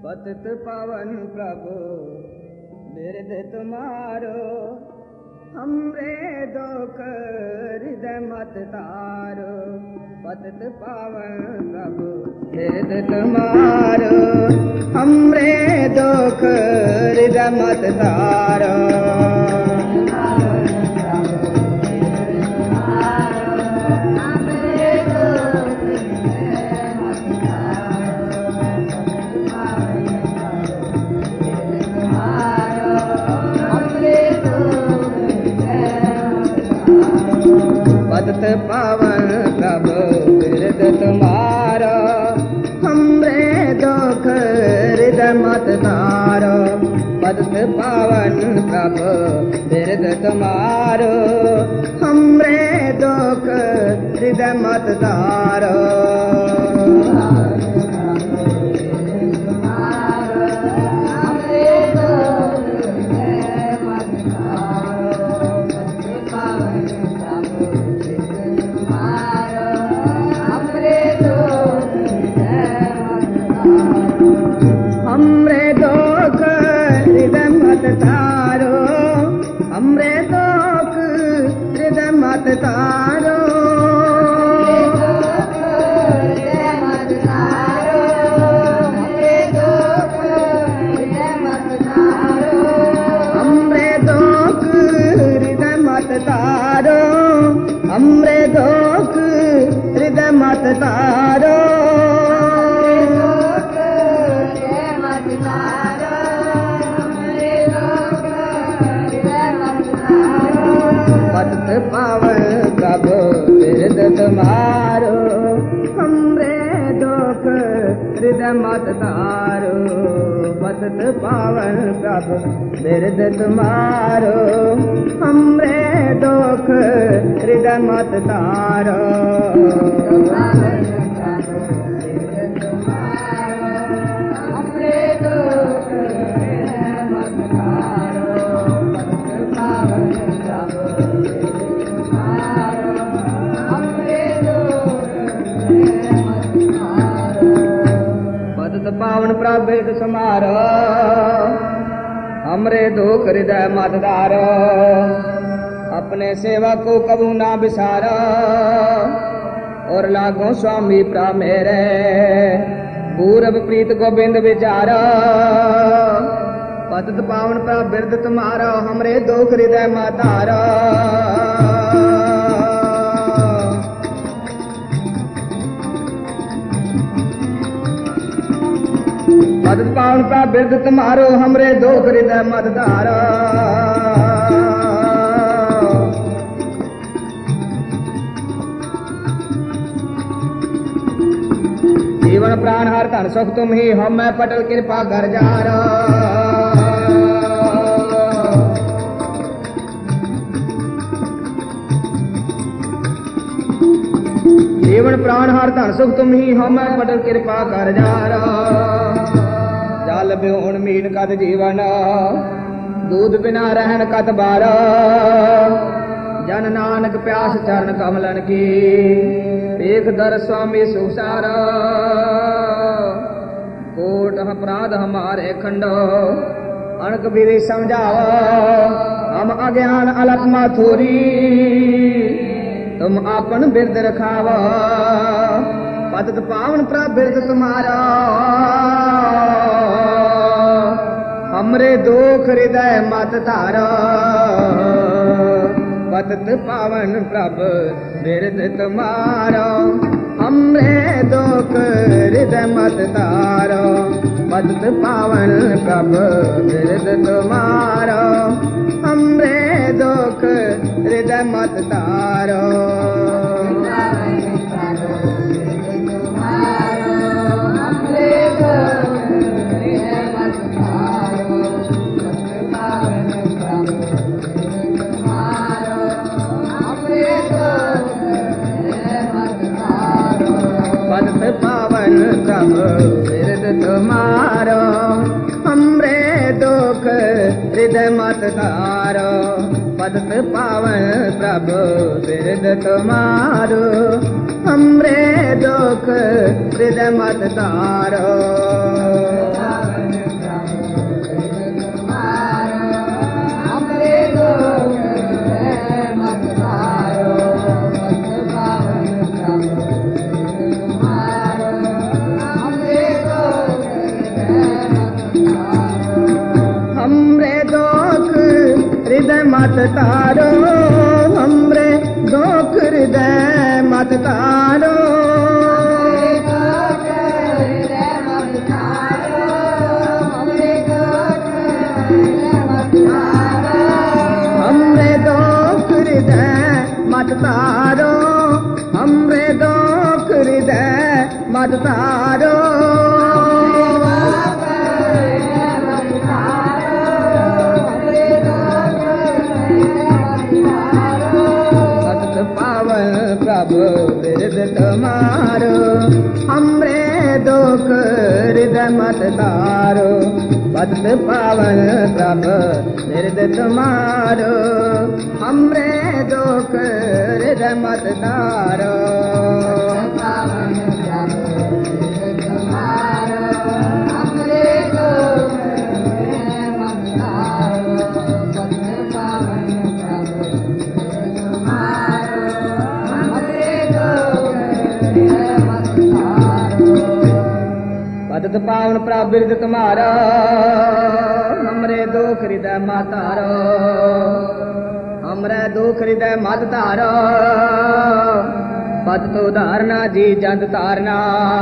पतित पावन प्रभु बिरद तुम्हारो, हमरे दुख हृदय मत तारो। पतित पावन प्रभु बिरद तुम्हारो, हमरे दुख हृदय मत तारो। पतित पावन प्रभु बिरद तुम्हारो, हमरे दुख हृदय मत तारो। पतित पावन प्रभु बिरद तुम्हारो, हमरे दुख हृदय मत तारो। हमरे दुख हृदय मत तारो, हमरे दुख हृदय मत तारो। हमरे दुख हृदय मत तारो, हमरे दुख हृदय मत तारो। पतित पावन प्रभु बिरद तुम्हारो, हमरे दुख हृदय मत तारो। पतित पावन प्रभु बिरद तुम्हारो, हमरे दुख हृदय मत तारो। पतित पावन प्रभु बिरद तुम्हारो, हमरे दुख हृदय मत तारो। अपने सेवा को कबू ना बिसारो, और लागो स्वामी प्रा मेरे पूरब प्रीत गोविंद विचारो। पतित पावन प्रभु बिरद तुम्हारो, हमरे दुख हृदय मत तारो। पतित पावन प्रभु बिरद तुम्हारो, हमरे दुख हृदय मत तारो। जीवन प्राण हर धन सुख तुम ही, हम मैं पटल कृपा घर जारो। जीवन प्राण हर धन सुख तुम ही, हम मैं पटल कृपा घर जारो। जल बिहुन मीन कत जीवन, दूध बिना रहन कत बारो। जन नानक प्यास चरण कमलन की, एक दर स्वामी सुसारो। कोट अपराध हमारे खंडो, अणक विधि समझाओ। हम अज्ञान अलख माथुरी, तुम आपन बिरद रखावो। पतित पावन प्रभु बिरद तुम्हारो, हमरे दुख हृदय मत तारो। पतित पावन प्रभु बिरद तुम्हारो, हमरे दुख हृदय मत तारो। पतित पावन प्रभु बिरद तुम्हारो, हमरे दुख हृदय मत तारो। पतित पावन प्रभु बिरद तुम्हारो, हमरे दुख हृदय मत तारो। पतित पावन प्रभु बिरद तुम्हारो, हमरे दुख हृदय मत तारो। तारो, हमरे दुख हृदय मत तारो। हमरे दुख हृदय मत तारो, हमरे दुख हृदय मत तारो। पावन प्रभु बिरद तुम्हारो, हमरे दुख हृदय मत तारो। पतित पावन प्रभु बिरद तुम्हारो, हमरे दुख हृदय मत तारो। पतित पावन प्रभु बिरद तुम्हारो, हमरे दुख हृदय मत तारो। हमरे दुख हृदय मत तारो। पतित उदाहरणा जी जंत तारना,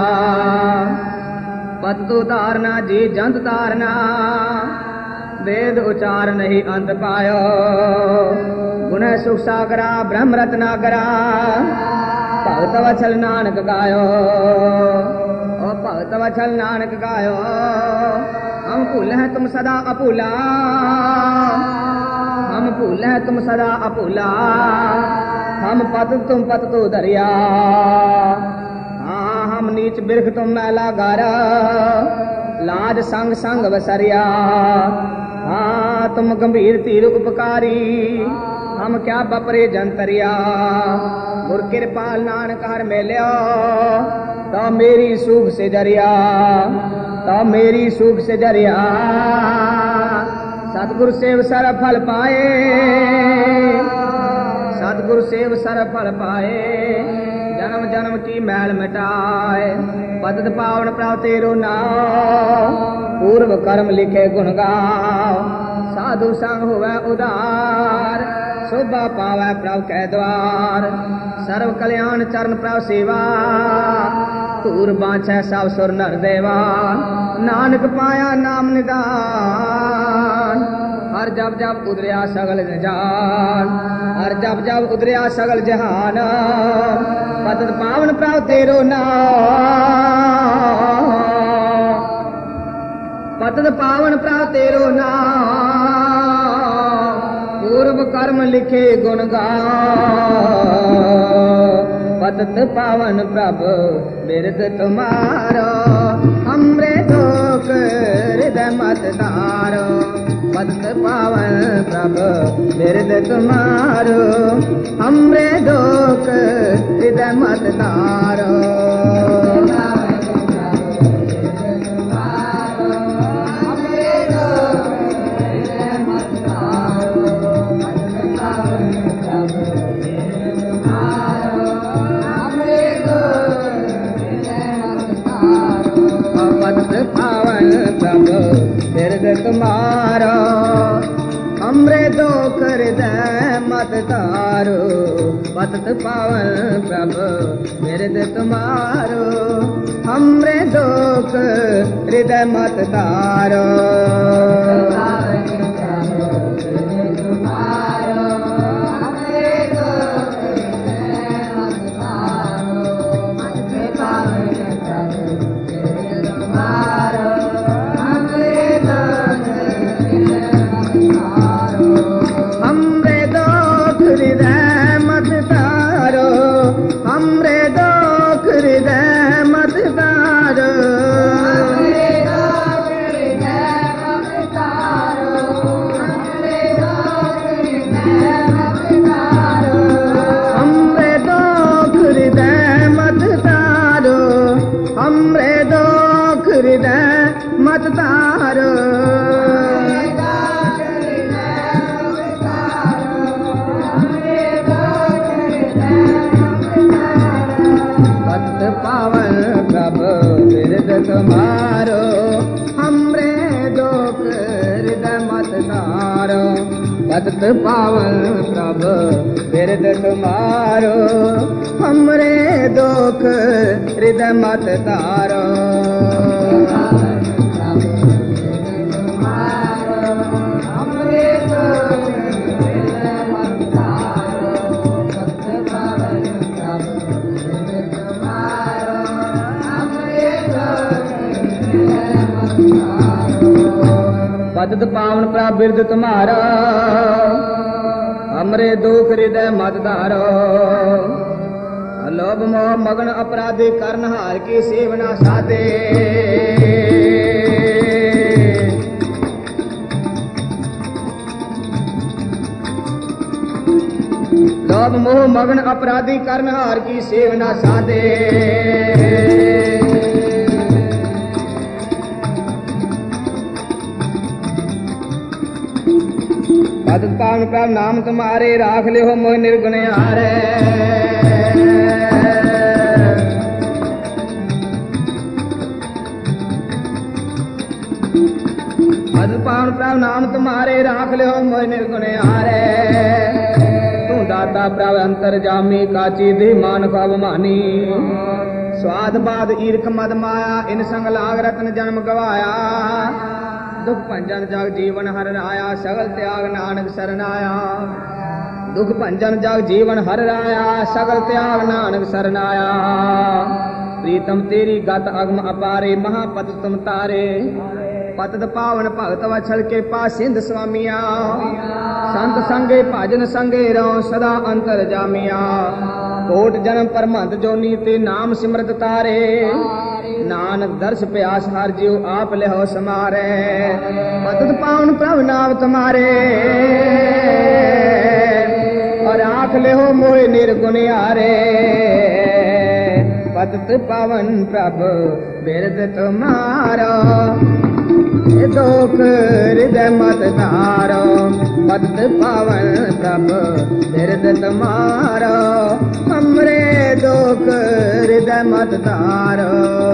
पतित उदाहरणा जी जंत तारना। वेद उचार नहीं अंत पायो, गुण सुख सागरा ब्रह्म रत्नाकरा। भगत वचल नानक गायो, ओ भगत वचल नानक गायो। हम भूल हैं तुम सदा अभूला, हम भूल हैं तुम सदा अभूला। हम पत तुम पत तो दरिया, हाँ हम नीच बिरख तुम मैला गारा। लाज संग संग बसरिया, हाँ तुम गंभीर तीर उपकारी। हम क्या बपरे जंतरिया, गुर कृपाल नानक हर मेलिया। तो मेरी सुख से जरिया, तो मेरी सुख से जरिया। सतगुरु सेव सर फल पाए, सतगुरु सेव सर फल पाए। जन्म जन्म की मैल मिटाए, पतित पावन प्रभु तेरो नाम। पूर्व कर्म लिखे गुण गाओ, साधु संग हुए उदार। शोभा पावै प्रभु के द्वार, सर्व कल्याण चरण प्रभु सेवा। तूर बाँछै सब सुर नर देवा, नानक पाया नाम निदान। हर जब जब उदरिया सगल जहान, हर जब जब उदरिया सगल जहान। पतित पावन प्रभु तेरो नाम, पतित पावन प्रभु तेरो नाम। पूर्व कर्म लिखे गुण गाओ, पतित पावन प्रभु बिरद तुम्हारो। हमरे दुख हृदय मत तारो, पतित पावन प्रभु बिरद तुम्हारो। हमरे दुख हृदय मत तारो। पतित पावन प्रभु बिरद तुम्हारो, हमरे दुख हृदय मत तारो। पतित पावन प्रभु बिरद तुम्हारो, हमरे दुख हृदय मत तारो। मत तारो, पतित पावन प्रभु बिरद तुम्हारो। हमरे दुख हृदय मत तारो, पतित पावन प्रभु बिरद तुम्हारो, हमरे दुख हृदय मत तारो। पतित पावन प्रभु बिरद तुम्हारा, हमरे दुख हृदय मत धारो। लोभ मोह मगन अपराधी करनहार की सेवना साधे। लोभ मोह मगन अपराधी करनहार की सेवना साधे। पतित पावन प्रभु नाम तुम्हारे, राख ले हो मोह निर्गुण हारे। पतित पावन प्रभु नाम तुम्हारे, राख ले हो मोह निर्गुण हारे। तू दाता प्रभु अंतर्जामी, काची दी मान को अभिमानी। स्वाद बाद ईर्ख मद माया, इन संग लाग रत्न जन्म गवाया। दुख भंजन जग जीवन हर राया, सगल त्याग नानक सरनाया। दुख भंजन जग जीवन हर राया, सगल त्याग नानक सरनाया। प्रीतम तेरी गत अगम अपारे, महापतित तुम तारे। पतित पावन भगत वत्सल के पास सिंध स्वामिया। संत संगे भजन संगे रहो सदा अंतर जामिया। कोट जन्म पर महंत जोनी ते नाम सिमरत तारे। नानक दर्श प्यास हर जीव आप ले हो समारे। पतित पावन प्रभु नाम तुम्हारे, और आँख ले हो मोह निर्गुण हारे। पतित पावन प्रभु बिरद तुम्हारो, दुख हृदय मत धारो। पतित पावन प्रभु बिरद तुम्हारो, हमरे दुख हृदय मत धारो।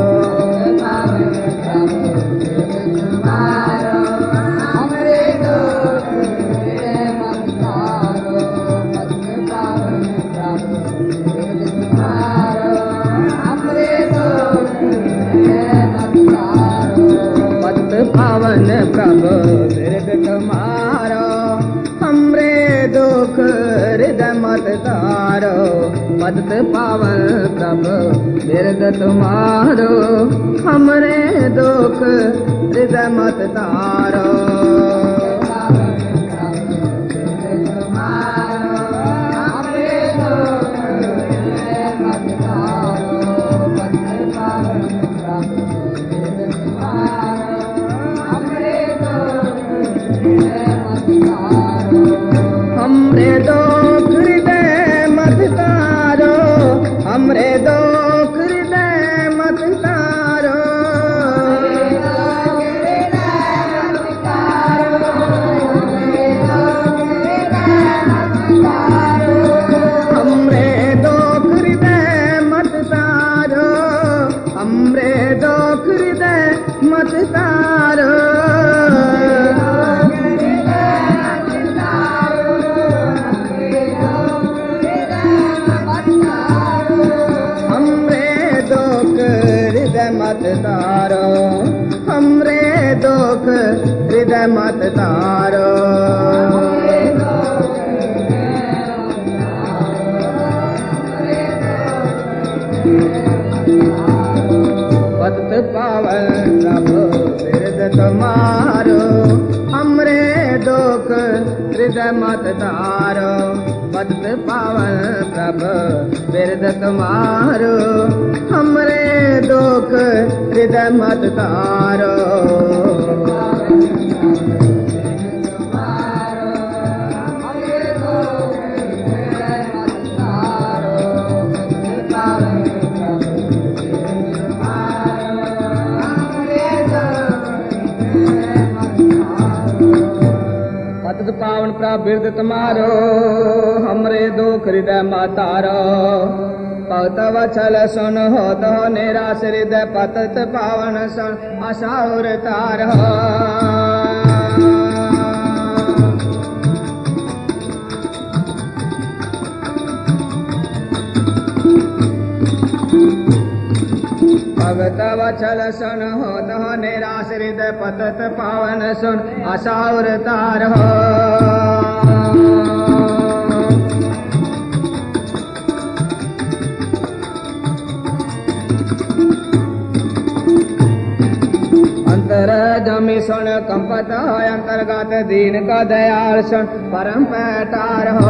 पावन प्रभु बिरद तुम्हारो, हमरे दुख हृदय मत तारो। पतित पावन प्रभु बिरद तुम्हारो, हमरे दुख हृदय मत तारो। हमरे दुख हृदय मत तारो, हमरे दुख हृदय मत तारो। हमरे दुख हृदय मत तारो, हमरे दुख हृदय मत तारो। मत तारो, हमरे दुख हृदय मत तारो। पतित पावन प्रभु बिरद तुम्हारो, हमरे दुख हृदय मत तारो। पतित पावन प्रभु बिरद तुम्हारो, हमरे दुख हृदय मत तारो। पतित पावन प्रभु बिरद तुम्हारो, हमरे दुख हृदय मत तारो। भक्त वत्सल सुन हो तो निराश हृदय, पतित पावन सुन आशा और तारो। भगत वचल सुन हो तो निराश्रित पतत पावन सुन आसाउर तार हो अंतर जमी सुन कंपत हो अंतर्गत दीन का दयाल सुन परम पैटार हो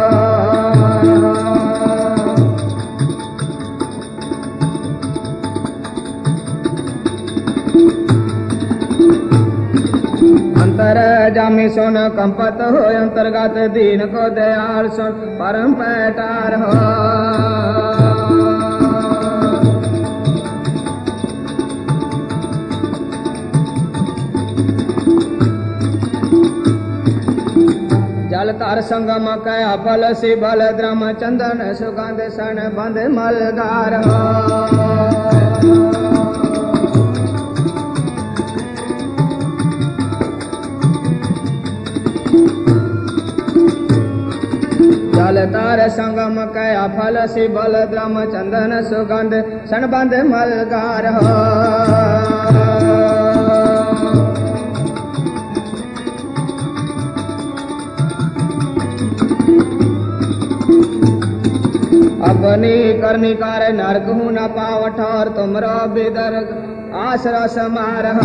अंतर जामी सुन कंपत हो अंतर्गत दीन को दयाल सुन परम पैटार हो जल तार संगम कया फल सी बल द्रम चंदन सुगंध सन बंद मलगार हो जल तार संगम कया फल सी बल द्रम चंदन सुगंध सन बंद मलगार हो अपनी करनी कार नरक हूँ न पाव ठौर तुमरो बिदर आसरा समार हो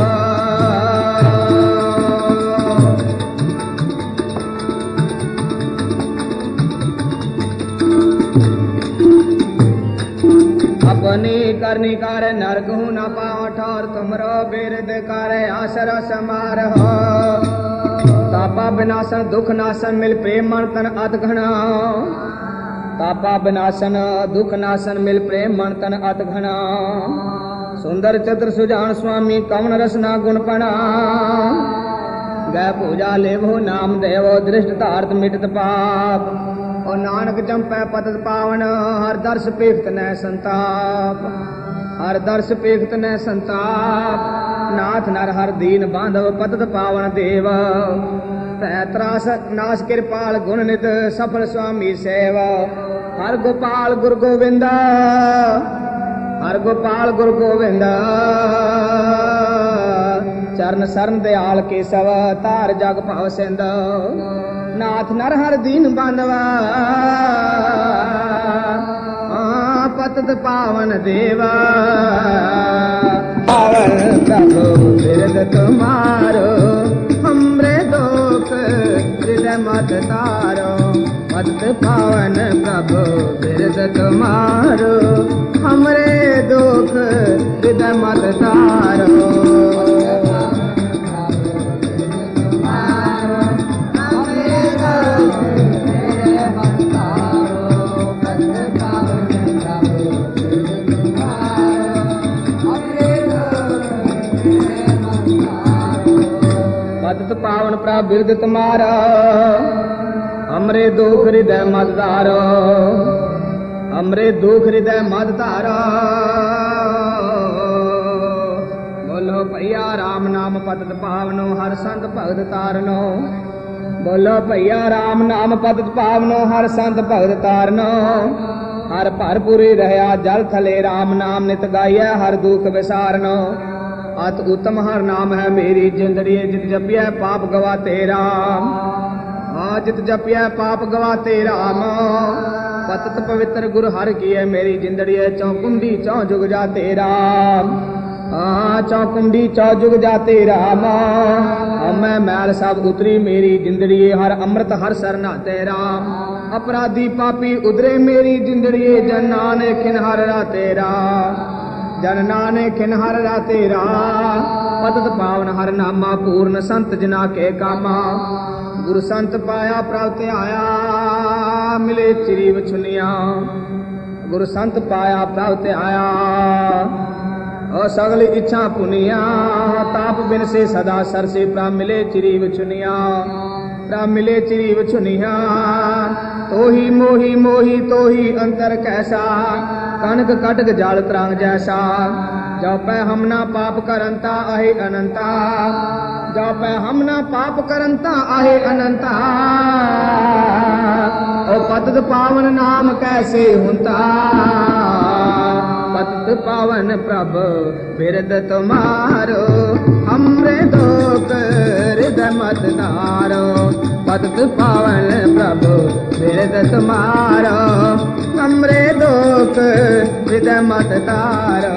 अपनी करनी कार नरक हूँ न पाव ठौर तुमरो बिरद कार आसरा समार हो तापा विनाशन दुख नाशन मिल प्रेम मन तन अत घना तापा विनाशन दुख नाशन मिल प्रेम मन तन अत घना सुंदर चतुर सुजान स्वामी कवन रसना गुणपणा गै पूजा लेवो नाम देवो दृष्ट तार्थ मिटत पाप और नानक जंपै पतत पावन हर दर्श पेखत न संताप हर दर्श पेखत न संताप नाथ नर हर दीन बांधव पतत पावन देव त्रास नाश कृपाल गुण नित सफल स्वामी सेवा हर गोपाल गुरु गोविंदा हर गोपाल गुरु गोविंदा चरण शरण दयाल केशव तार जग पाव सिंध नाथ नर हर दीन बांधवा पतत पावन देवा पावन प्रभु बिरद तुम्हारो हमरे दुख हृदय मत तारो पतत पावन प्रभु बिरद तुम्हारो हमरे दुख हृदय मत तारो पतत पावन प्रभु बिरद तुम्हारा हमरे दुख हृदय मत तारो हमरे दुख हृदय मत तारो बोलो भैया राम नाम पतत पावनो हर संत भगत तारनो बोलो भैया राम नाम पतत पावनो हर संत भगत तारनो हर भरपुरी रहया जल थले राम नाम नित गाइया हर दुख विसारनो अत उत्तम हर नाम है मेरी जिंदड़ी जित जपिया पाप गवाते राम हाँ जित जपिया पाप गवाते राम पतत पवित्र गुरु हर की है मेरी जिंदड़ी चौकुंडी चौ जुग जाते राम हाँ चौकुंडी चौ जुग जाते राम मैं मैल सब उतरी मेरी जिंदड़ी हर अमृत हर सरना तेरा अपराधी पापी उतरे मेरी जिंदड़ी जन नानक खिनहर रा तेरा जन नानक खिनहर रा तेरा पतत पावन हर नामा पूर्ण संत जना के कामा गुरु संत पाया प्राप्त आया मिले चिरीव छुनिया गुरु संत पाया प्राप्त आया और सगल इच्छा पुनिया ताप बिन से सदा सर से प्रा मिले चिरीव छुनिया प्रा मिले चिरीव छुनिया तो ही मोही मोही तो ही अंतर कैसा कनक कटक जाल त्रांग जैसा जो पै हमना पाप करंता आहे अनंता जो पै हमना पाप करंता आहे अनंता ओ पतत पावन नाम कैसे हुंता पतत पत पावन प्रभु बिरद तुम्हारो, हमरे दुख हृदय मत तारो। पत पावन प्रभु बिरद तुम्हारो, हमरे दुख हृदय मत तारो।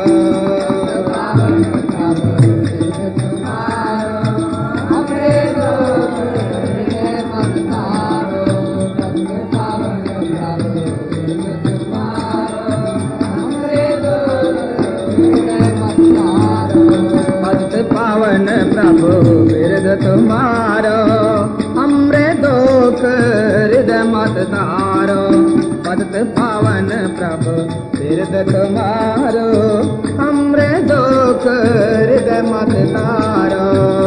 पावन प्रभु बिरद तुम्हारो, हमरे दुख हृदय मत तारो। पत पावन प्रभु बिरद तुम्हारो, हमरे दुख हृदय मत तारो।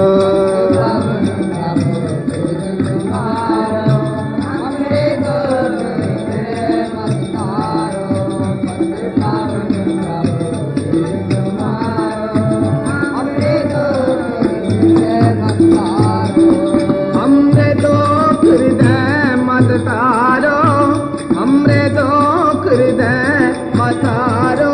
तारो हमरे दुख हृदय मत तारो।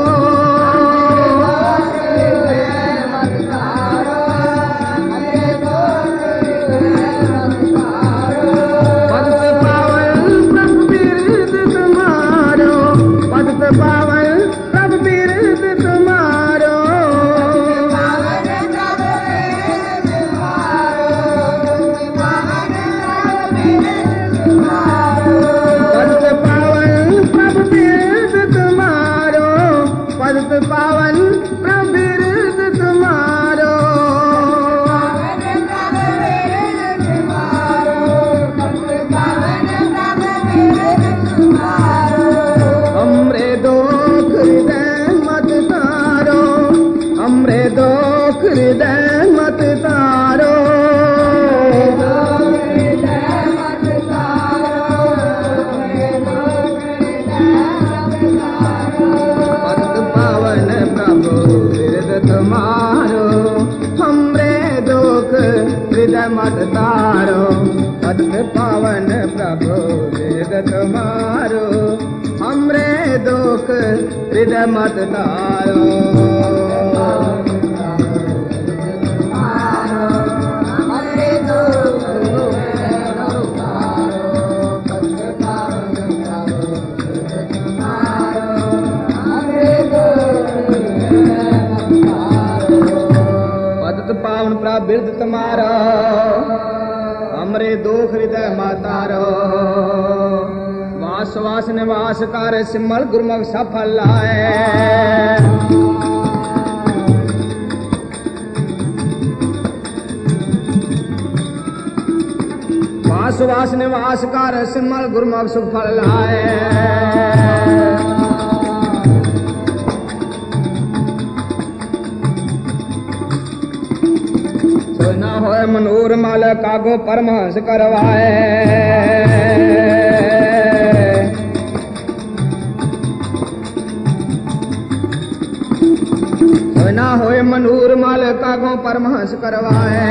पत पावन प्रभु बिरद तुम्हारो, पत पावन प्रभु बिरद तुम्हारो। पत पावन प्रभु बिरद तुम्हारो, हमरे दुख हृदय मत तारो, हमरे दुख हृदय मत तारो। तुम्हारो हमरे दुख हृदय मत तारो। पत पावन प्रभु बिरद तुम्हारो, हमरे दुख हृदय मत तारो। पावन प्रभु बिरद तुम्हारो, हमरे दुख हृदय मत तारो। वास वास निवास कर सिमल गुरमुख सफल लाए। वास वास निवास कर सिमल गुरमुख सुफल लाए। न होए मनूर मल कागो परमहंस करवाए। न होए मनूर मल कागो परमहंस करवाए।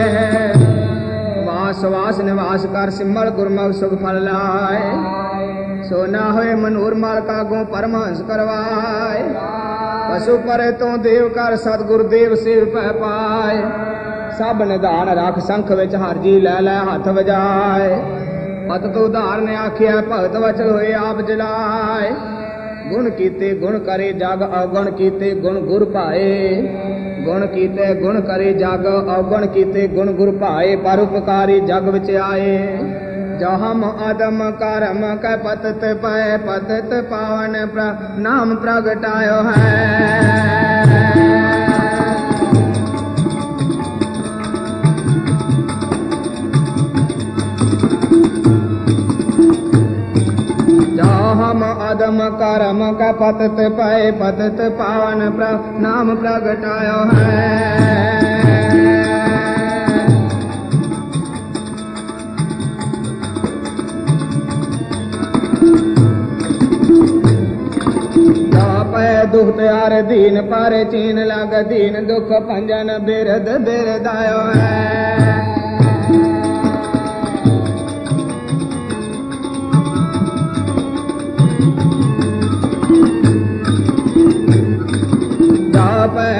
वास वास निवास कर सिमल गुरमुख सुख फल लाए। सो न होए मनूर मल कागो परमहंस करवाए। पशु परे तो देव कर सतगुर देव सेव पै पाए। सब निधान रख संख विच हर जी लै लै हथ वजाए। पत तो उधार ने आखिया भगत वचन होए आप जलाए। गुण कीते गुण करे जग अवगुण कीते गुण गुर पाए। गुण कीते गुण करे जग अवगुण कीते गुण गुर पाए। परोपकारी जग विच आए। जहम अदम करम कै पतत पै पतत पावन नाम प्रगटायो है। हम अदम करम का पतत पाए पतत पावन नाम प्रगटायो है। दुख त्यार दीन पर चीन लग दीन दुख पंजन बिरद बिरदायो है।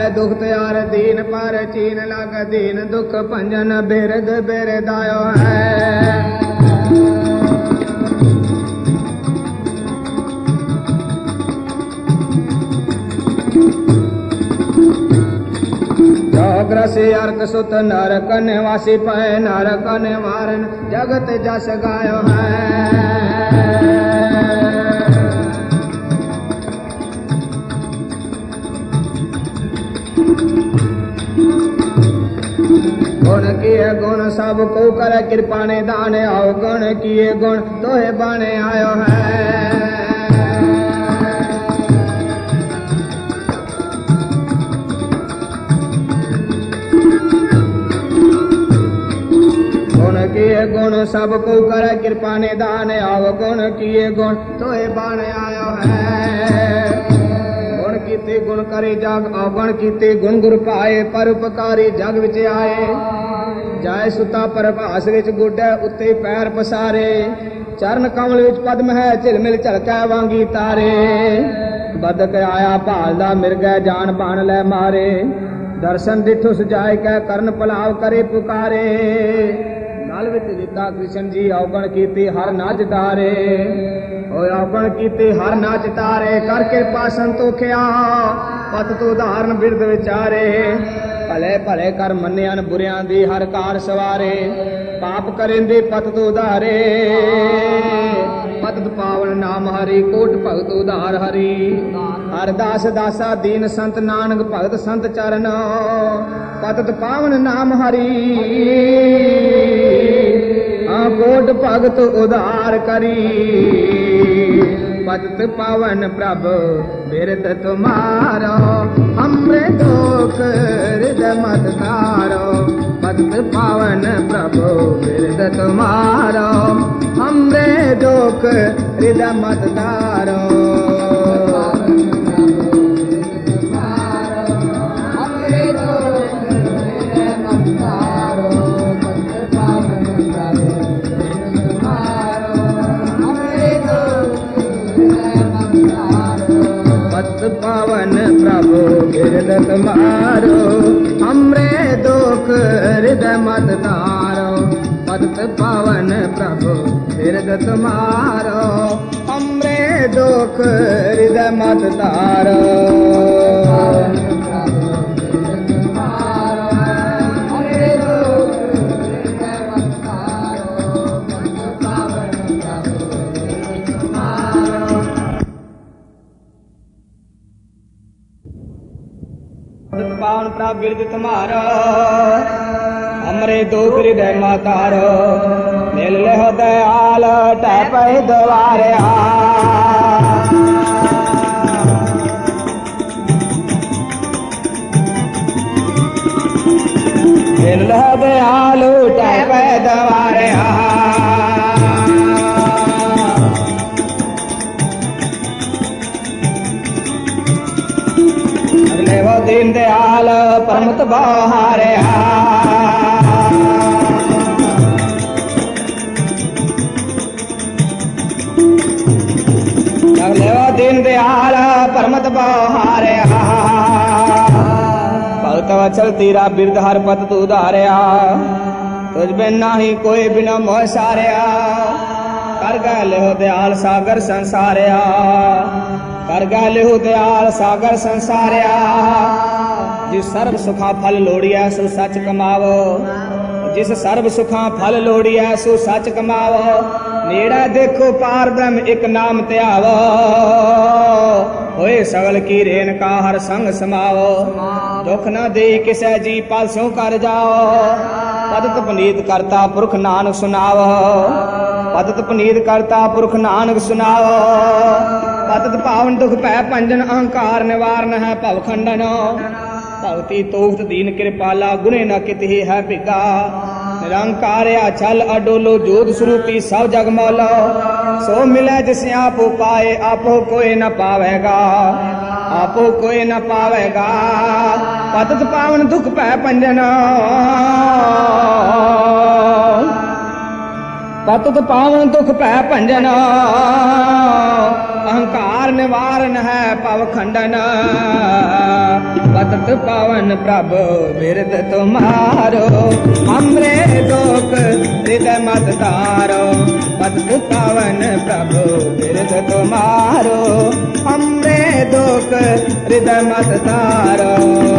दुख त्यार दीन पर चीन लग दीन दुख भंजन बिरद बिरदायो है। ग्रसी अर्क सुत नरक निवासी पै नरक निवारण जगत जस गायो है। गुण किए गुण सब को कर कृपा ने दान आओ गुण किए गुण तोहे बाने आयो है। किए गुण सब को कर कृपा ने दान आव गुण किए गुण तोहे बाण आयो है। गुण कीते गुण करे जग अवगुण कीते गुण गुर पाए परोपकारी जग विच आए। जाए सुता प्रभास विच गुडे उत्ते पैर पसारे चरण कमल विच पद्म है झिलमिल झलकै वांगी तारे। बदक आया भालदा मिर्गै जान बाण लै मारे दर्शन दिठो सजाए कै करण पलाव करे पुकारे। गल विच लीता कृष्ण जी अवगुण कीती हर नाच तारे अवगुण कीती हर नाच तारे कर कृपा संतोखिया पत तो उदाहरण बिरद विचारे। भले भले कर मन्नियान बुरियां दी हर कार सवारे पाप करेंदे पत तो उधारे। पतत पावन नाम हरि कोट भगत उधार हरि हर दास दासा दीन संत नानक भगत संत चरण पतत पावन नाम हरि कोट भगत उधार करी। पतत पावन प्रभु बिरद तुम्हारो हमरे दुख हृदय मत तारो। पतत पावन प्रभु बिरद तुम्हारो हमरे दुख हृदय मत तारो। पावन प्रभु बिरद तुम्हारो हमरे दुख हृदय मत तारो। पतत पावन प्रभु बिरद तुम्हारो हमरे दुख हृदय मत तारो। पावन प्रभु बिरद तुम्हारो हमरे दुख हृदय मातारो। मिल लह दयाल टपै द्वारे मिल लह दयाल टपै द्वारे वो दीन दयाल परमत बहारे दीन दयाल परमत बहारे भगत वचल तीरा बिरद हर पत तू धारिया तुझ बिन नाही कोई बिना मोह सारिया। कर गए लिहो दयाल सागर संसारिया कर गए लिहो दयाल सागर संसारिया। जिस सर्व सुखा फल लोड़िया सो सच कमावो जिस सर्व सुखा फल लोड़िया सो सच कमावो। नेड़ा देखो पार ब्रह्म एक नाम त्यावो होए सगल की रेन का हर संग समावो। दुख न दे किसे जी पासों कर जाओ पदत पुनीत करता पुरख नानक सुनावो। पदत पुनीत करता पुरख नानक सुनावो। पतत पावन दुख पै पंजन अहंकार निवारण है भव खंडन। भगति तोक्त दीन कृपाला गुणे न कित ही है भिगा। निरंकार्या छल अडोलो जोत स्वरूपी सब जग मौलो। सो मिले जिसे आपो पाए आपो कोई न पावेगा आपो कोई न पावेगा। पतत पावन दुख पै पंजन पतत पावन दुख पै पंजन। अहंकार निवारण है पव खंडन पतित पावन प्रभु बिरद तुम्हारो, हमरे दुख हृदय मत तारो। पतित पावन प्रभु बिरद तुम्हारो, हमरे दुख हृदय मत तारो।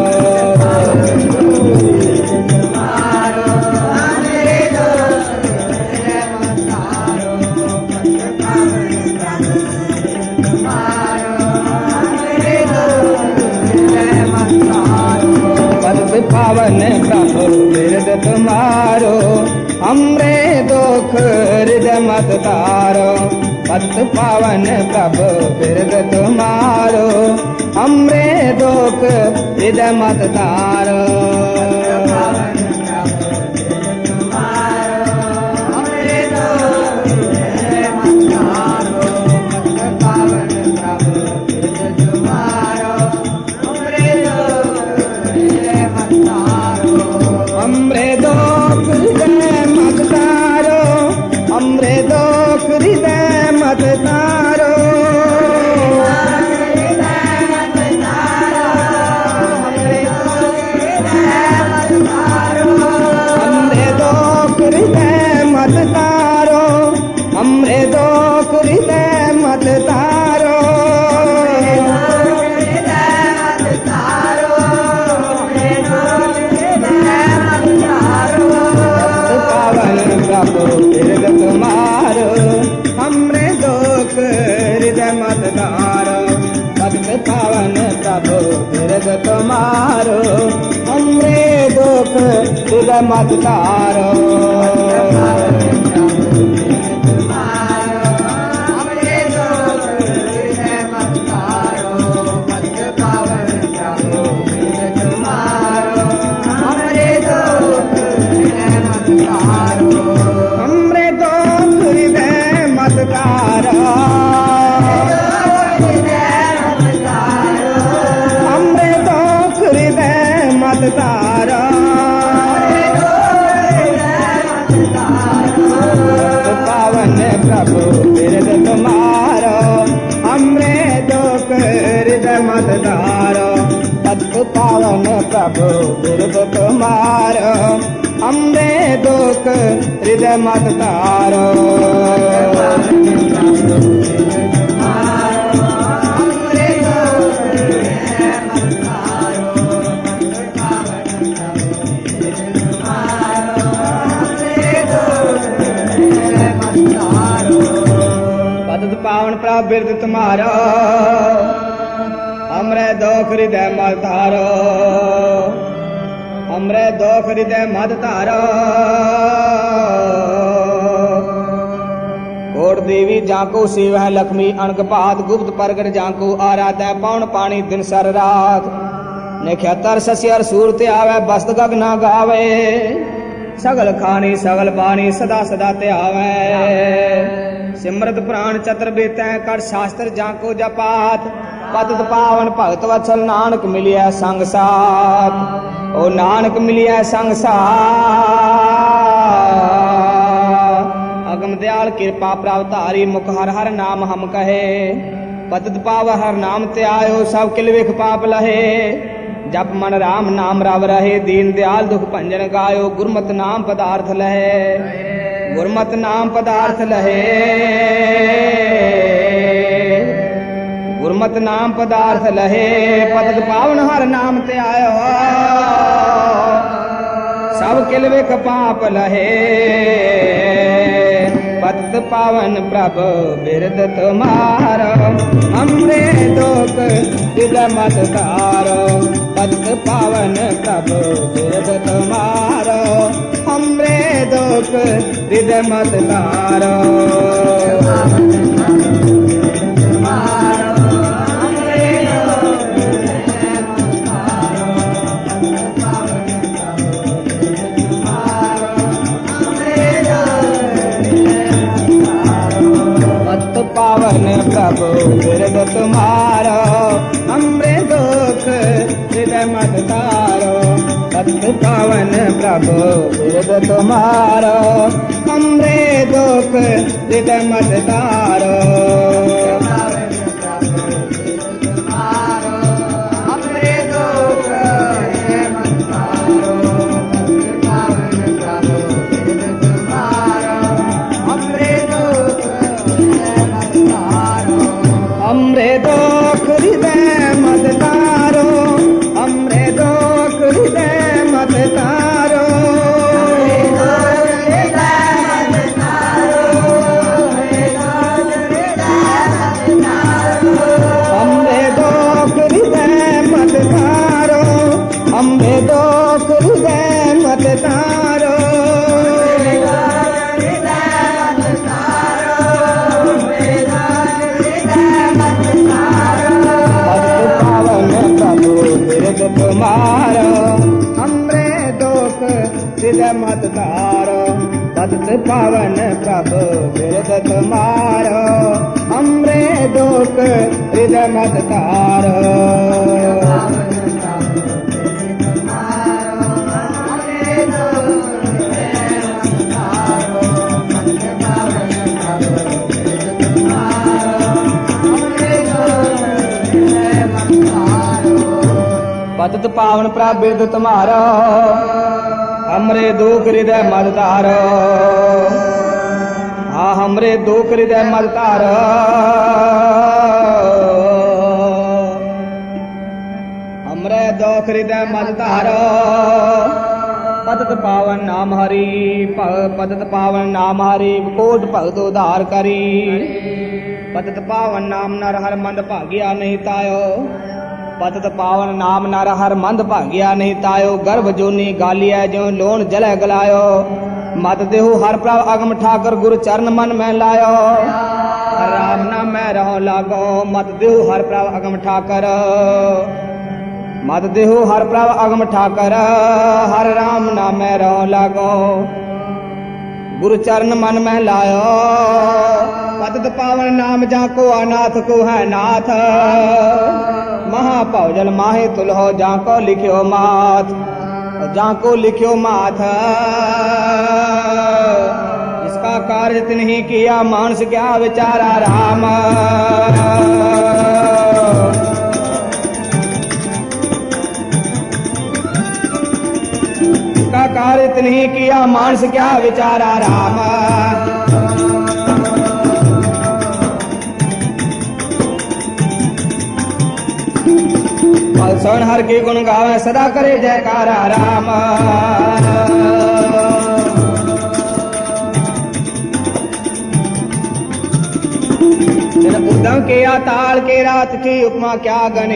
पावन प्रभु बिरद तुम्हारो, हमरे दुख हृदय मत तारो। पतित पावन प्रभु बिरद तुम्हारो, हमरे दुख हृदय मत तारो। हमरे दुख हृदय मत तारो, हमरे दुख हृदय मत तारो। हमरे दुख हृदय मत तारो, हमरे दुख हृदय मत तारो। प्रभु बिरद तुम्हारो, हमरे दुख हृदय मत तारो। पतित पावन प्रभु बिरद तुम्हारो, हमरे दुख हृदय मत तारो। हमरे दुख हृदय मत तारो, हमरे दुख हृदय मत तारो। पावन प्रभु बिरद तुम्हारो, हमरे दुख हृदय मत तारो। पतित पावन प्रभु बिरद तुम्हारो, हमरे दुख हृदय मत तारो। पतित पावन प्रभु बिरद तुम्हारो, हमरे दुख हृदय मत तारो। हमरे दुख हृदय मत तारो। कोट देवी जाको सेवा लक्ष्मी अणकपात, गुप्त प्रगट जाको आराधै पौन पानी दिन सर रात। निख्यातर सस्यर सूरत आवे बस्त गगना गावे, सगल खानी सगल पानी सदा सदा ते आवे। सिमरत प्राण चतर बेतै कर शास्त्र जाको जपात, पतित पावन भगत वत्सल नानक मिलिया संग साथ। ओ नानक मिलिया संग साथ। अगम दयाल कृपा प्रावतारी, मुख हर हर नाम हम कहे। पतित पाव हर नाम ते आयो, सब किल विख पाप लहे। जप मन राम नाम रव रहे, दीन दयाल दुख भंजन गायो। गुरमत नाम पदार्थ लहे, गुरमत नाम पदार्थ लहे। गुरमत नाम पदार्थ लहे। पतित पावन हर नाम ते आयो, सब किल विख पाप लहे। पतित पावन प्रभु बिरद तुम्हारो, हमरे दुख हृदय मत तारो। पतित पावन प्रभु बिरद तुम्हारो, हमरे दुख हृदय मत तारो। पावन प्रभु बिरद तुम्हारो, हमरे दुख हृदय मत तारो। पतित पावन प्रभु बिरद तुम्हारो, हमरे दुख हृदय मत तारो। हमरे दुख तुम्हारो, हमरे दुख हृदय मत तारो, पतित पावन प्रभु बिरद तुम्हारो, हमरे दुख हृदय मत तारो। पतित पावन प्रभु बिरद तुम्हारो, हमरे दुख हृदय मत तारो, हाँ हमरे दुख हृदय मत तारो, हमरे दुख हृदय मत तारो। पतित पावन नाम हरि, पतित पावन नाम हरि, कोट भगत उद्धार करी। पतित पावन नाम नर हर मंद भाग्या नहीं तायो, पतित पावन नाम नर हर मंद भाग्या नहीं तायो, गर्भ जोनी गालिया जो लोन जल गलायो, मत देहु हर प्रभ अगम ठाकर गुरु चरण मन में लायो, राम नाम में रहो लागो, मत देहु हर प्रभ अगम ठाकर, मत देहु हर प्रभ अगम ठाकर, हर राम नाम में रहो लागो, गुरु चरण मन में लायो। पतित पावन नाम जाको अनाथ को है नाथ, महापौजल माहे तुलहो जाको लिख्यो माथ, जाको लिख्यो माथ। इसका कार्य तिन्ही किया मानस क्या विचारा राम, इसका कार्य तिन्ही किया मानस क्या विचारा राम। सोन हर के गुण गावे सदा करे जयकारा राम। उद्धव के आताल के रात की उपमा क्या गने,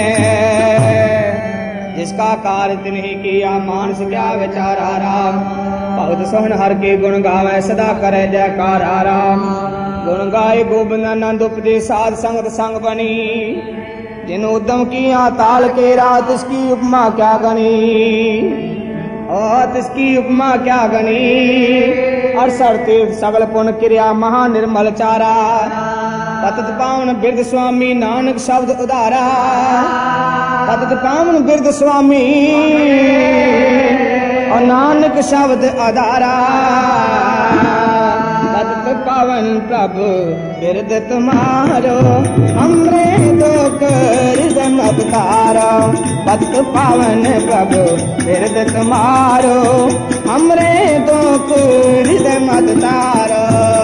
जिसका कार्य तिन्ही किया मानस क्या विचारा राम। भगत सोहन हर के गुण गावे सदा करे जयकारा राम। गुण गाय गोविंद नंद उपजे साध संगत संग बनी, जिन उद्यम किया ताल के रात इसकी उपमा क्या गनी, और इसकी उपमा क्या गनी। अरसर तीर्थ सगल पुण्य क्रिया महानिर्मल चारा, पतित पावन बिरद स्वामी नानक शब्द उदारा, पतित पावन बिरद स्वामी और नानक शब्द उदारा। पतित पावन प्रभु बिरद तुम्हारो, हमरे दुख हृदय मत तारो, पतित पावन प्रभु बिरद तुम्हारो, हमरे दुख हृदय मत तारो।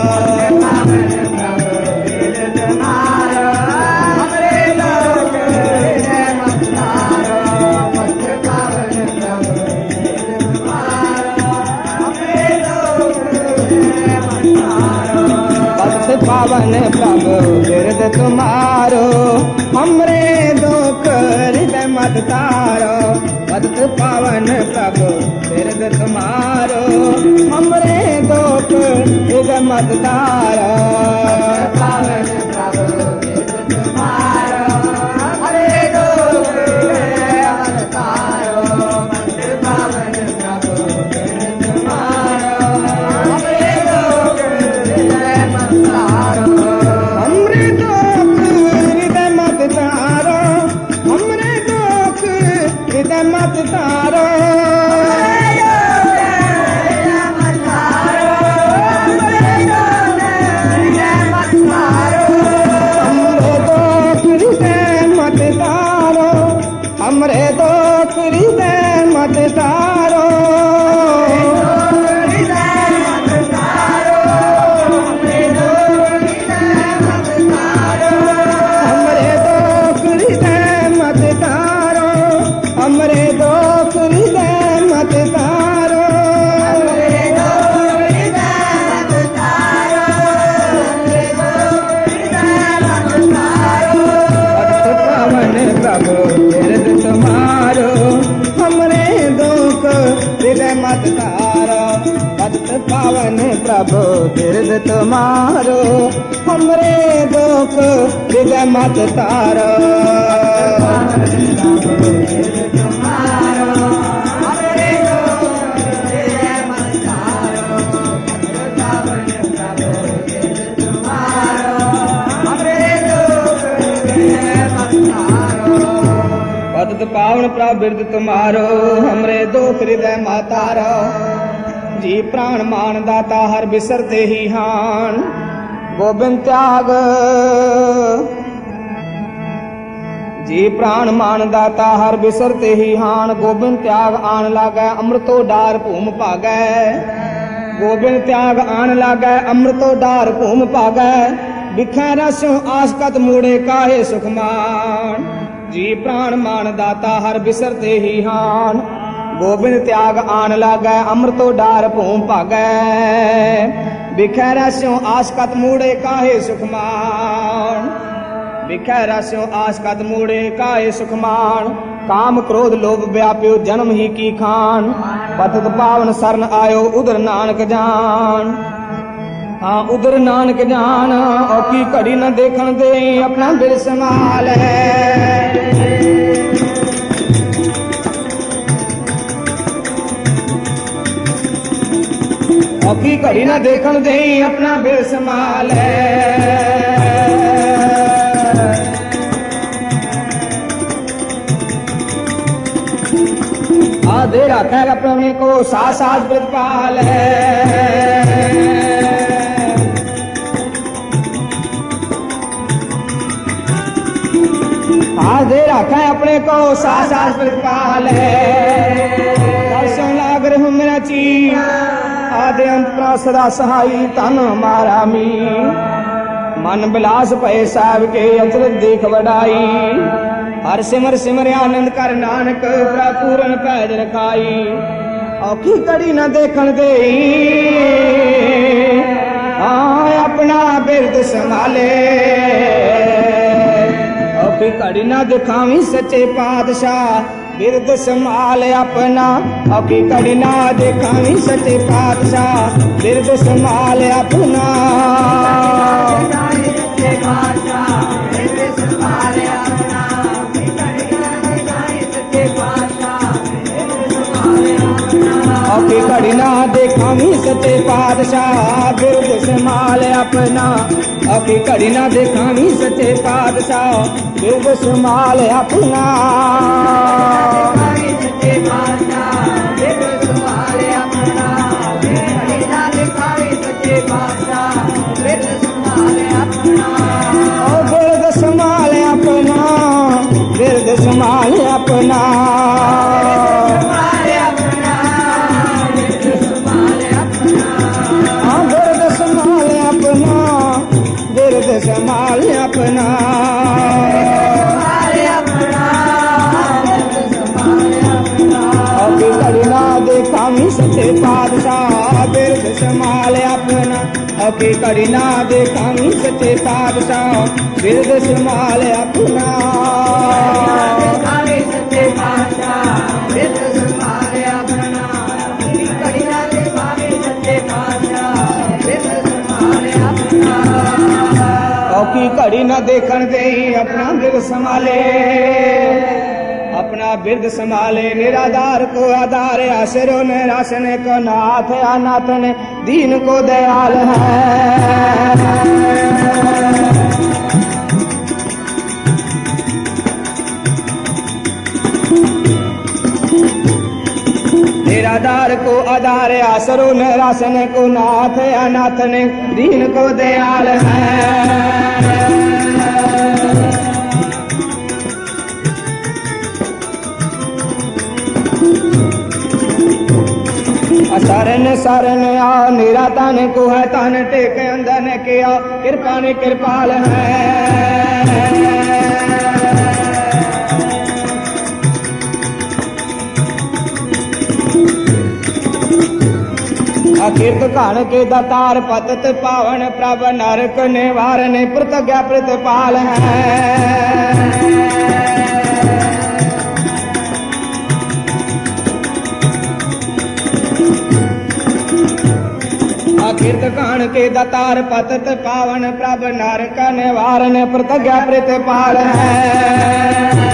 पावन प्रभु बिरद तुम्हारो, हमरे दुख हृदय मत तारो, पतित पावन प्रभु बिरद तुम्हारो, हमरे दुख हृदय मत तारो। पावन प्रभु बिरद तुम्हारो, हमरे दुख हृदय मत तारो, पतित पावन प्रभु बिरद तुम्हारो, हमरे दुख हृदय मत तारो। हमरे दुख हृदय मत तारो, हमरे दुख हृदय मत तारो, हमरे दुख हृदय मत तारो। हमरे दुख हृदय मत तारो, प्रभु बिरद तुम्हारो, हमरे दुख हृदय मत तारो, पतित पावन प्रभु बिरद तुम्हारो, हमरे दुख हृदय मत तारो। पतित पावन प्रभु बिरद तुम्हारो, हमरे दुख हृदय मातारो। जी प्राण मान दाता हर बिसरते ही हान, गोबिंद त्याग जी प्राण मान दाता हर बिसरते ही हान। गोबिंद त्याग आन लागे अमृतो डार भूम भागै, गोबिंद त्याग आन लागे अमृतो डार भूम भागै। बिखै रस्यों आसकत मूड़े काहे सुखमान, जी प्राण मान दाता हर बिसरते ही हान। गोबिंद त्याग आन लागे अमृतो डार भूम भागै, बिखै रस्यों आसकत मूड़े काहे सुखमान, बिखै रस्यों आसकत मूड़े काहे सुखमान। काम क्रोध लोभ व्याप्यो जन्म ही की खान, पतित पावन शरण आयो उधर नानक जान। हाँ उधर नानक जान, औकी घड़ी न देखन दे अपना दिल संभाल है। औकी घड़ी न देखन दे अपना दिल संभाल है। आधे रखा अपने को सास सास प्रतिपाल है। आधे रखा अपने को सास सास प्रतिपाल है। दर्शन लाग रहे मेरा ची आधे अंतरा सदा सहाई तन हमारा मी। मन बिलास भय साहब के अचरज देख वडाई, हर सिमर सिमर आनंद कर नानक पूरन पैज रखाई। औखी कड़ी न देखन दे अपना बिरद संभाले, औखी कड़ी न दिखावी सच्चे पातशाह बिरद संभाले अपना। औखी कड़ी न दिखावी सच्चे पातशाह बिरद संभाले अपना। औखी घड़ी ना देखावी सच्चे पातशाह बिरद संभाल अपना। औखी घड़ी ना देखावी सच्चे पातशाह बिरद संभाल अपना। बिरद संभाल अपना, बिरद संभाल अपना। संभाल अपना, अभी कड़ी ना देखावी सच्चे पातशाह बिरद संभाल अपना। अभी कड़ी ना देखावी सच्चे पातशाह बिरद संभाल अपना। औखी घड़ी न देखन दे अपना बिरद संभाले, अपना बिरद संभाले। निराधार को आधार, आसरो ने रासन को नाथ, अनाथ ने दीन को दयाल है। निराधार को आधार, आसरो ने रासन को नाथ, अनाथ ने दीन को दयाल है। शरण शरण आ निरातन को है तन टेक अंदर किया, कृपा ने कृपाल है। अकीर्त कान के दातार पतत पावन प्रभ नरक निवारण प्रतिज्ञा प्रतिपाल है। अकीर्त कान के दातार पतत पावन प्रभ नरक निवारण प्रतिज्ञा प्रतिपाल है।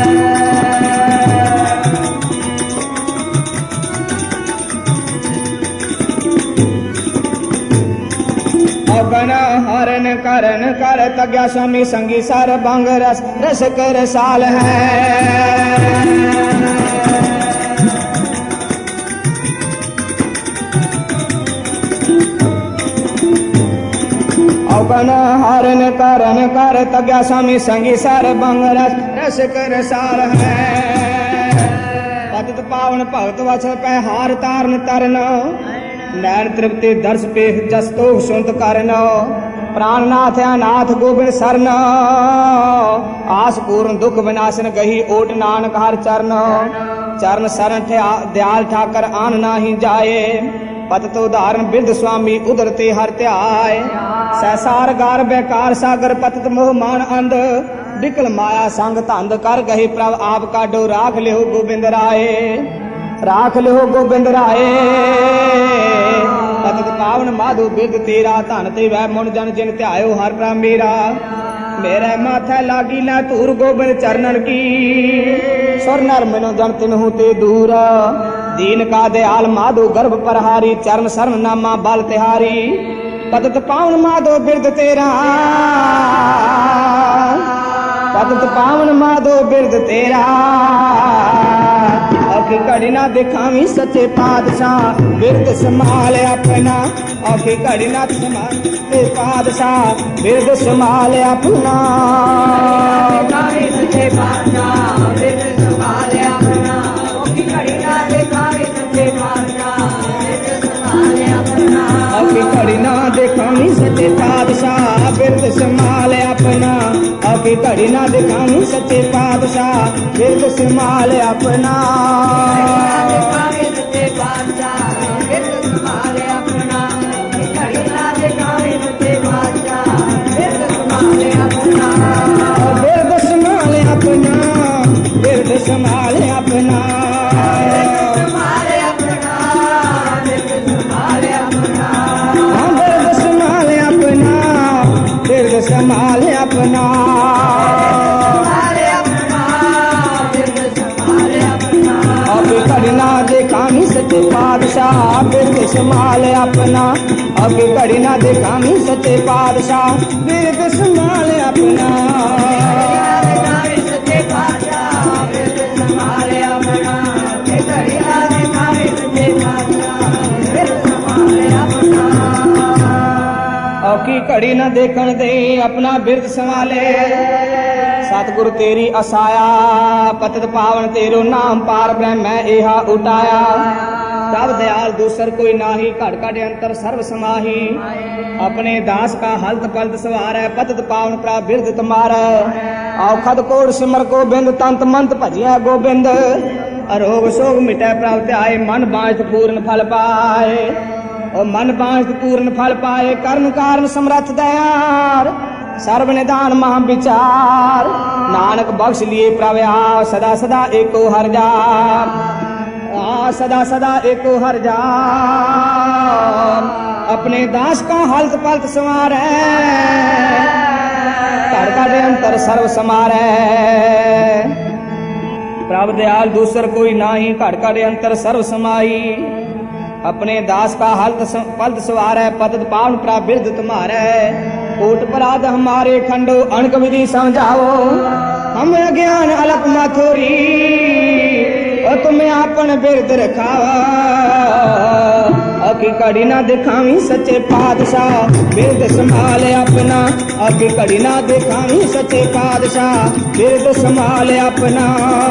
अगन हरण का करन कर तग्या स्वामी संगी सर बंग रस रस कर साल है। अवगन हरन करन कर तग्या स्वामी संगी सर बंग रस रस कर साल है। पतित पावन भगत वचन पै हार तारन तरन नैन तृप्ति दर्श पे जस तो सुनत करन प्राणनाथ अनाथ गोबिंद सरन आस पूर्ण दुख विनाशन गही ओट नानक हर चरण चरण शरण दयाल ठाकर आन नाही जाए पतित उदाहरण बिरद स्वामी उदरते हर त्याय सहसार गार बेकार सागर पतित मोह मान अंध विकल माया संग धंध कर गही प्रभ आप काडो राख लियो गोबिंद राय राख लियो गोबिंद राय। पतित पावन माधो बिरद तेरा धन ते वह मुन जन जिन ध्यायो हर प्रभ मेरा मेरे माथे लागी ना धूर गोबिंद चरणन की सुर नर मिनो जन तिन्हु ते दूर दीन का दयाल माधो गर्भ परहारी चरण शरण नामा बल तिहारी पतित पावन माधो बिरद तेरा पतित पावन माधो बिरद तेरा औखी घड़ी ना दिखावी सच्चे पातशाह बिरद संभाल अपना औखी घड़ी ना संभाले पातशाह बिरद संभाल अपना सच्चे पातशाह बिरद संभाल अपना औखी घड़ी ना दिखावी सच्चे पातशाह बिरद संभाल अपना औखी घड़ी ना दिखावी सच्चे पातशाह बिरद संभाल अपना औखी घड़ी ना दिखावी सच्चे पातशाह बिरद संभाल अपना सच्चे पातशाह बिरद संभाल अपना घड़ी ना दिखावी सच्चे पातशाह बिरद संभाल अपना बिरद संभाल अपना बिरद संभाल अपना संभाल अपना अब घड़ी ना दिखावी सच्चे पातशाह बिरद संभाल अपना अब घड़ी ना दिखावी सच्चे पातशाह बिरद संभाल अपना सच्चे पातशाह बिरद संभाल अपना घड़ी ना दिखावी सच्चे पातशाह बिरद संभाल अपना औखी घड़ी न देखण दे अपना बिरद संभाले सतगुरु तेरी असाया पतित पावन तेरो नाम पार ब्रह्म एहा उठाया तब दयाल दूसर कोई नाही घट घट अंतर सर्व समाही अपने दास का हलत पलत सवार है पतित पावन प्रा बिरद तुम्हारा औखद कोड सिमर गोबिंद तंत मंत भजिया गोबिंद अरोग शोग मिटै प्राप्त आए मन बांझ पूर्ण फल पाए और मन बांझ पूर्ण फल पाए कर्म कारण समर्थ दयार सर्व निदान महा विचार नानक बख्श लिए प्रव्या सदा सदा एको हर जाम सदा सदा एको हर जाम अपने दास का हलत पलत संवार घर का अंतर सर्व समार प्रभ दयाल दूसर कोई नाही घर का अंतर सर्व समाई अपने दास का हलत पलत सवार है पतित पावन प्रा बिरद तुम्हारा कोट अपराध हमारे खंडो अणक विधि समझाओ हम अज्ञान अलप माथोरी और तुम्हें आपन बिरद रखावा अकी कड़ी ना दिखावी सच्चे पातशाह बिरद संभाल अपना अकी कड़ी ना दिखावी सच्चे पातशाह बिरद संभाल अपना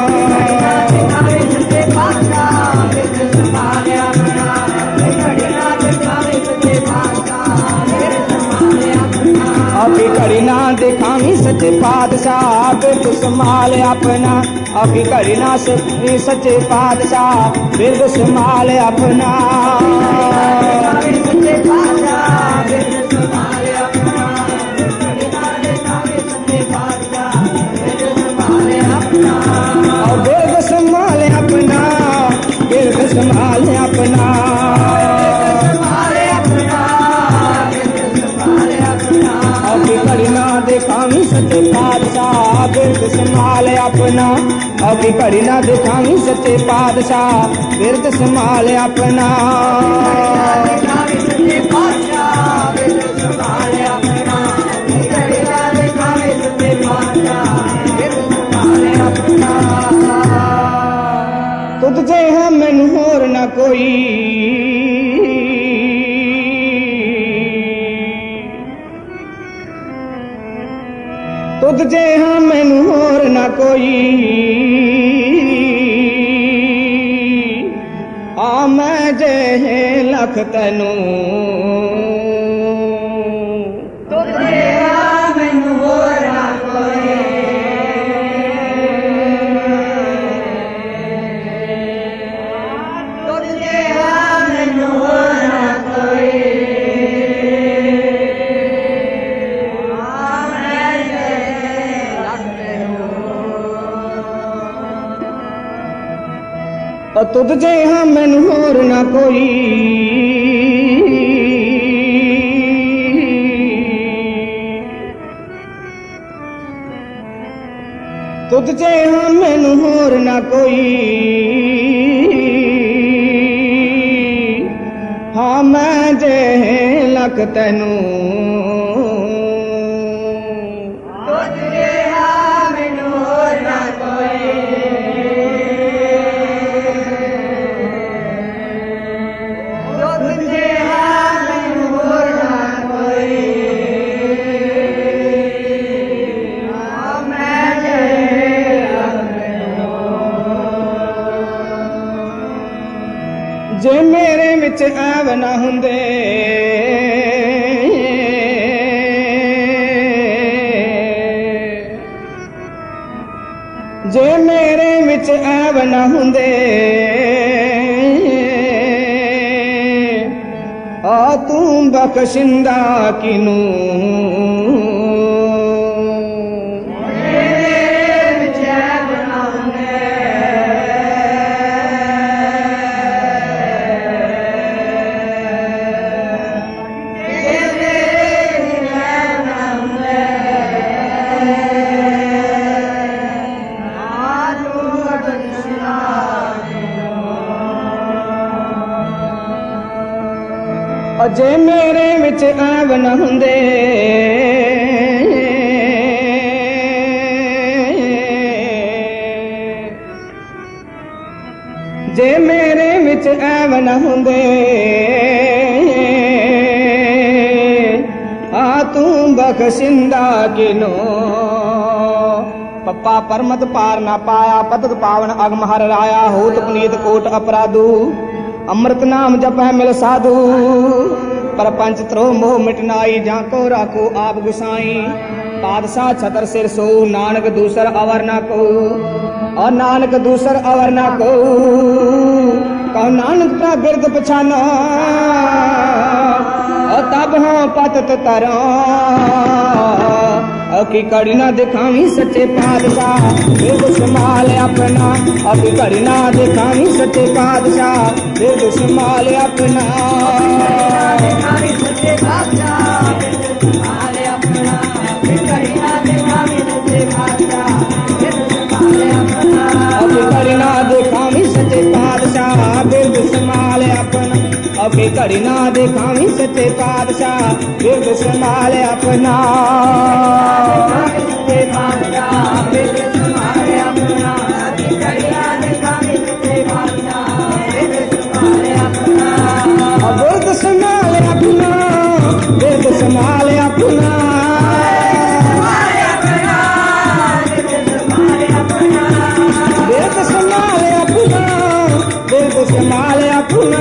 अभी घड़ी ना दिखावी सच्चे पातशाह बिरद संभाल अपना अभी घड़ी ना सच्चे पातशाह बिरद संभाल अपना सच्चे पातशाह बिरद संभाल अपना और बिरद संभाल अपना बिरद संभाल अपना घड़ी ना दिखावी सच्चे पातशाह बिरद संभाल अपना अभी घड़ी ना दिखावी सच्चे पातशाह बिरद संभाल अपना सच्चे पातशाह बिरद संभाल अपना तुद जिहा मैनू होर ना कोई, तुद जिहा मैनू होर ना कोई। आ मैं जेहे लख तैनू, तुद जिहा मैनू होर ना कोई। तुद जिहा मैनू होर ना कोई। तुद जिहा मैनू होर ना कोई। तुद जिहा मैनू होर ना कोई। हाँ मैं जेहे लख तैनू, तुद जिहा मैनू होर ना कोई। जे मेरे विच ऐब ना हुंदे, जे मेरे विच ऐब ना हुंदे। आ तू बख्शिंदा किनू, जे मेरे विच ऐब न हुंदे। जे मेरे विच ऐब न हुंदे। आ तू बख्शिंदा किनो। पप्पा परमत पार ना पाया, पतत पावन अगम हर राया। होत पुनीत कोट अपराधु, अमृत नाम जप है मिल साधु। परपंच त्रो मोह मिटनाई, जाको राखो आप गुसाई। पादशाह छतर सिर सो, नानक दूसर अवर ना को। और नानक दूसर अवर ना को। कहो नानक का बिरद पछाना, और तब हो पतत तरा। की कड़ी ना दिखावी सच्चे पादशाह, बिरद संभाल अपना। की कड़ी ना दिखावी सच्चे पादशाह, बिरद संभाल अपना। सच्चे पादशाह बिरद संभाल अपना। कड़ी ना दिखावी सच्चे पादशाह, बिरद संभाल अपना। कड़ी ना दिखावी सच्चे पादशाह, बिरद संभाल अपना। कड़ी ना दिखावी सच्चे पादशाह, बिरद संभाल अपना। बिरद संभाल अपना, बिरद संभाल अपना। बिरद संभाल अपना, बिरद संभाल अपना।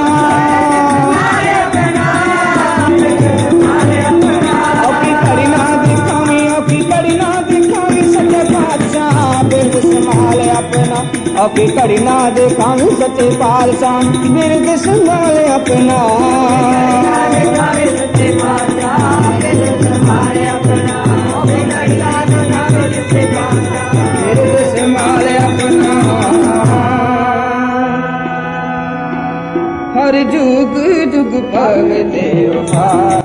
की कड़ी ना दिखावी सच्चे पादशाह, बिरद संभाल अपना। सच्चे पादशाह बिरद संभाल अपना। बिरद संभाल अपना। हर जुग जुग पग देव।